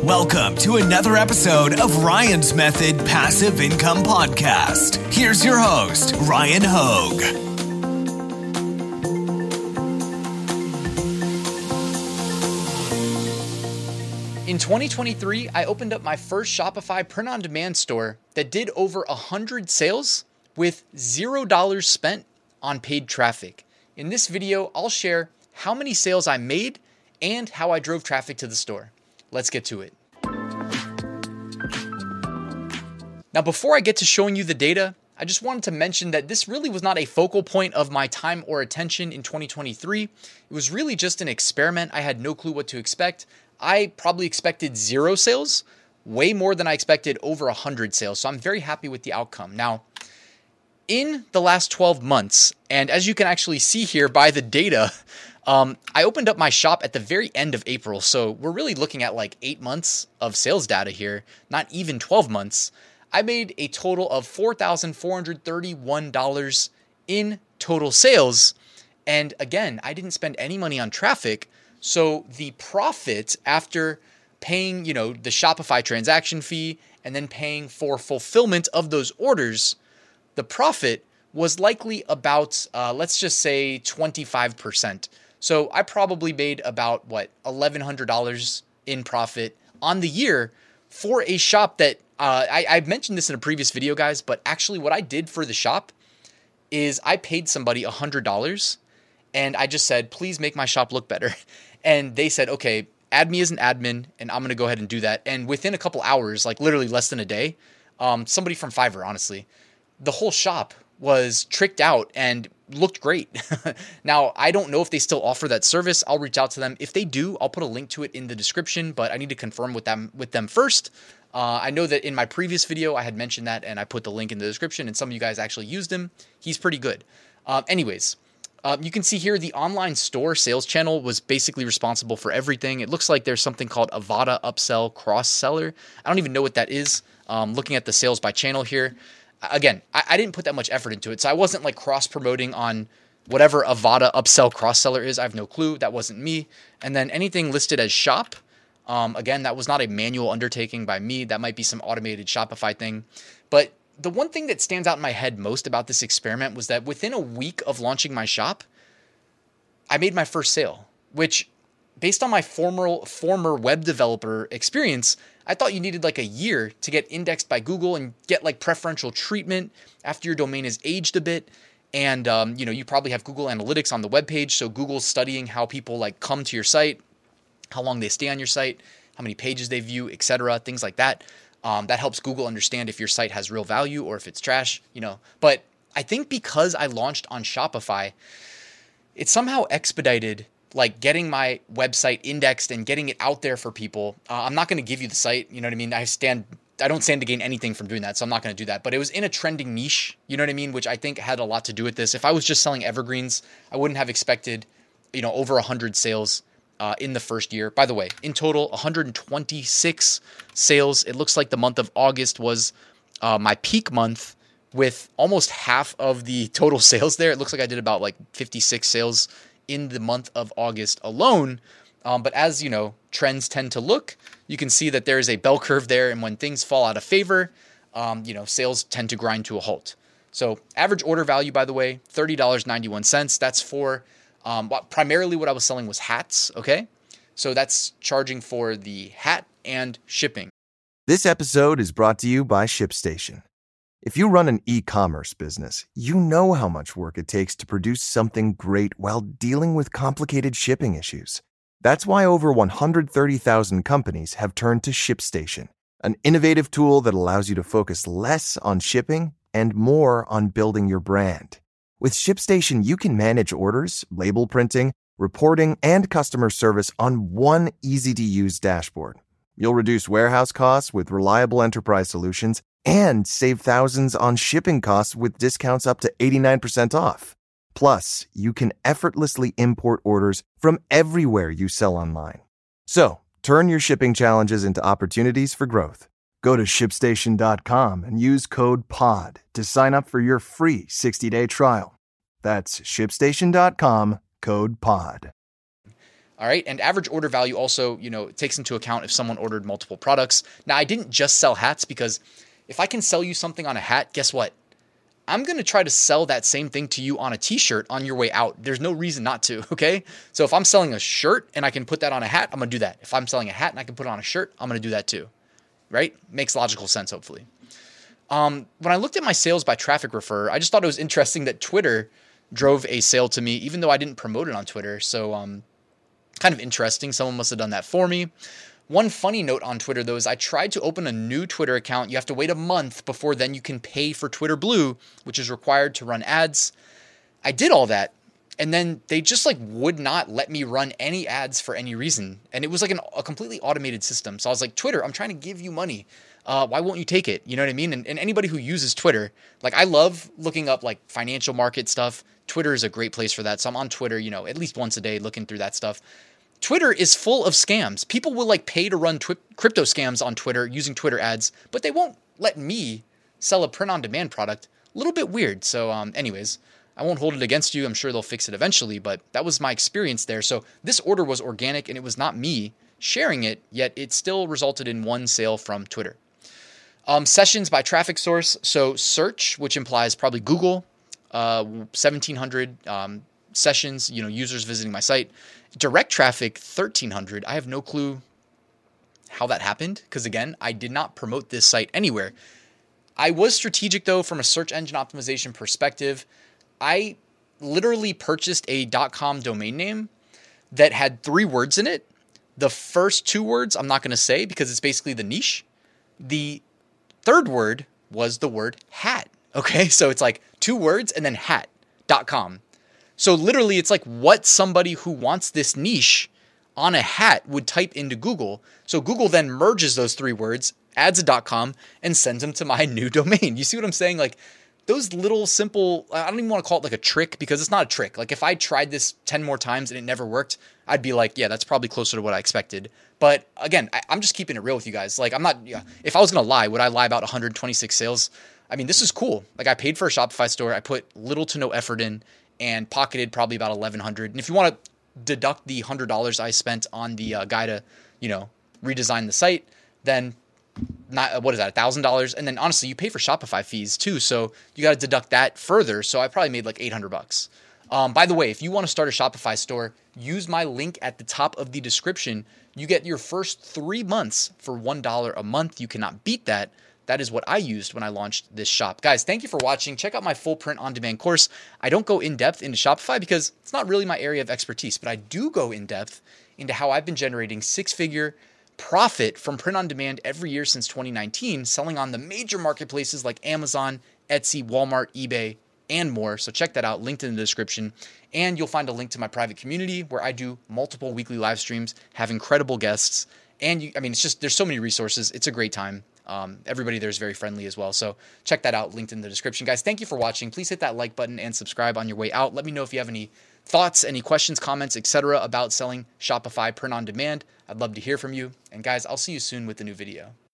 Welcome to another episode of Ryan's Method Passive Income Podcast. Here's your host, Ryan Hogue. In 2023, I opened up my first Shopify print-on-demand store that did over 100 sales with $0 spent on paid traffic. In this video, I'll share how many sales I made and how I drove traffic to the store. Let's get to it. Now, before I get to showing you the data, I just wanted to mention that this really was not a focal point of my time or attention in 2023. It was really just an experiment. I had no clue what to expect. I probably expected 0 sales, way more than I expected over 100 sales. So I'm very happy with the outcome. Now, in the last 12 months, and as you can actually see here by the data, I opened up my shop at the very end of April. So we're really looking at like 8 months of sales data here, not even 12 months. I made a total of $4,431 in total sales. And again, I didn't spend any money on traffic. So the profit after paying, the Shopify transaction fee and then paying for fulfillment of those orders, the profit was likely about, let's just say 25%. So I probably made about $1,100 in profit on the year for a shop that I mentioned this in a previous video, guys, but actually what I did for the shop is I paid somebody $100 and I just said, please make my shop look better. And they said, okay, add me as an admin and I'm going to go ahead and do that. And within a couple hours, like literally less than a day, somebody from Fiverr, honestly, the whole shop was tricked out and looked great. Now, I don't know if they still offer that service. I'll reach out to them. If they do, I'll put a link to it in the description, but I need to confirm with them first. I know that in my previous video, I had mentioned that and I put the link in the description and some of you guys actually used him. He's pretty good. Anyways, you can see here the online store sales channel was basically responsible for everything. It looks like there's something called Avada Upsell Cross Seller. I don't even know what that is. Looking at the sales by channel here. Again, I didn't put that much effort into it. So I wasn't like cross promoting on whatever Avada Upsell Cross Seller is. I have no clue. That wasn't me. And then anything listed as shop. Again, that was not a manual undertaking by me. That might be some automated Shopify thing. But the one thing that stands out in my head most about this experiment was that within a week of launching my shop, I made my first sale, which based on my former web developer experience, I thought you needed like a year to get indexed by Google and get like preferential treatment after your domain is aged a bit. And, you probably have Google Analytics on the webpage. So Google's studying how people like come to your site, how long they stay on your site, how many pages they view, etc., things like that. That helps Google understand if your site has real value or if it's trash, But I think because I launched on Shopify, it somehow expedited like getting my website indexed and getting it out there for people. I'm not going to give you the site, you know what I mean? I don't stand to gain anything from doing that, so I'm not going to do that. But it was in a trending niche, you know what I mean? Which I think had a lot to do with this. If I was just selling evergreens, I wouldn't have expected, over 100 sales in the first year. By the way, in total, 126 sales. It looks like the month of August was my peak month with almost half of the total sales there. It looks like I did about like 56 sales in the month of August alone. But as trends tend to look, you can see that there is a bell curve there. And when things fall out of favor, sales tend to grind to a halt. So average order value, by the way, $30.91. That's for primarily what I was selling was hats. Okay. So that's charging for the hat and shipping. This episode is brought to you by ShipStation. If you run an e-commerce business, you know how much work it takes to produce something great while dealing with complicated shipping issues. That's why over 130,000 companies have turned to ShipStation, an innovative tool that allows you to focus less on shipping and more on building your brand. With ShipStation, you can manage orders, label printing, reporting, and customer service on one easy-to-use dashboard. You'll reduce warehouse costs with reliable enterprise solutions and save thousands on shipping costs with discounts up to 89% off. Plus, you can effortlessly import orders from everywhere you sell online. So, turn your shipping challenges into opportunities for growth. Go to ShipStation.com and use code POD to sign up for your free 60-day trial. That's ShipStation.com, code POD. All right. And average order value also, takes into account if someone ordered multiple products. Now, I didn't just sell hats because if I can sell you something on a hat, guess what? I'm going to try to sell that same thing to you on a t-shirt on your way out. There's no reason not to, okay? So if I'm selling a shirt and I can put that on a hat, I'm going to do that. If I'm selling a hat and I can put it on a shirt, I'm going to do that too, right? Makes logical sense, hopefully. When I looked at my sales by traffic refer, I just thought it was interesting that Twitter drove a sale to me, even though I didn't promote it on Twitter. So kind of interesting. Someone must have done that for me. One funny note on Twitter, though, is I tried to open a new Twitter account. You have to wait a month before then you can pay for Twitter Blue, which is required to run ads. I did all that, and then they just would not let me run any ads for any reason. And it was like a completely automated system. So I was like, Twitter, I'm trying to give you money. Why won't you take it? You know what I mean? And anybody who uses Twitter, I love looking up financial market stuff. Twitter is a great place for that. So I'm on Twitter, at least once a day looking through that stuff. Twitter is full of scams. People will pay to run crypto scams on Twitter using Twitter ads, but they won't let me sell a print-on-demand product. A little bit weird. So anyways, I won't hold it against you. I'm sure they'll fix it eventually, but that was my experience there. So this order was organic and it was not me sharing it, yet it still resulted in one sale from Twitter. Sessions by traffic source. So search, which implies probably Google, 1,700 sessions, users visiting my site. Direct traffic, 1,300. I have no clue how that happened because, again, I did not promote this site anywhere. I was strategic, though, from a search engine optimization perspective. I literally purchased a .com domain name that had 3 words in it. The first 2 words I'm not going to say because it's basically the niche. The third word was the word hat. Okay, so it's 2 words and then hat.com. So literally it's what somebody who wants this niche on a hat would type into Google. So Google then merges those 3 words, adds a .com, and sends them to my new domain. You see what I'm saying? Those little simple, I don't even want to call it a trick because it's not a trick. If I tried this 10 more times and it never worked, I'd be yeah, that's probably closer to what I expected. But again, I'm just keeping it real with you guys. I'm not, if I was going to lie, would I lie about 126 sales? I mean, this is cool. I paid for a Shopify store. I put little to no effort in and pocketed probably about $1,100. And if you want to deduct the $100 I spent on the guy to, redesign the site, then what is that, $1,000? And then honestly, you pay for Shopify fees too. So you got to deduct that further. So I probably made $800. By the way, if you want to start a Shopify store, use my link at the top of the description. You get your first 3 months for $1 a month. You cannot beat that. That is what I used when I launched this shop. Guys, thank you for watching. Check out my full print-on-demand course. I don't go in-depth into Shopify because it's not really my area of expertise, but I do go in-depth into how I've been generating 6-figure profit from print-on-demand every year since 2019, selling on the major marketplaces like Amazon, Etsy, Walmart, eBay, and more. So check that out, linked in the description. And you'll find a link to my private community where I do multiple weekly live streams, have incredible guests, and it's just, there's so many resources. It's a great time. Everybody there is very friendly as well. So check that out, linked in the description. Guys, thank you for watching. Please hit that like button and subscribe on your way out. Let me know if you have any thoughts, any questions, comments, etc. about selling Shopify print on demand. I'd love to hear from you. And guys, I'll see you soon with a new video.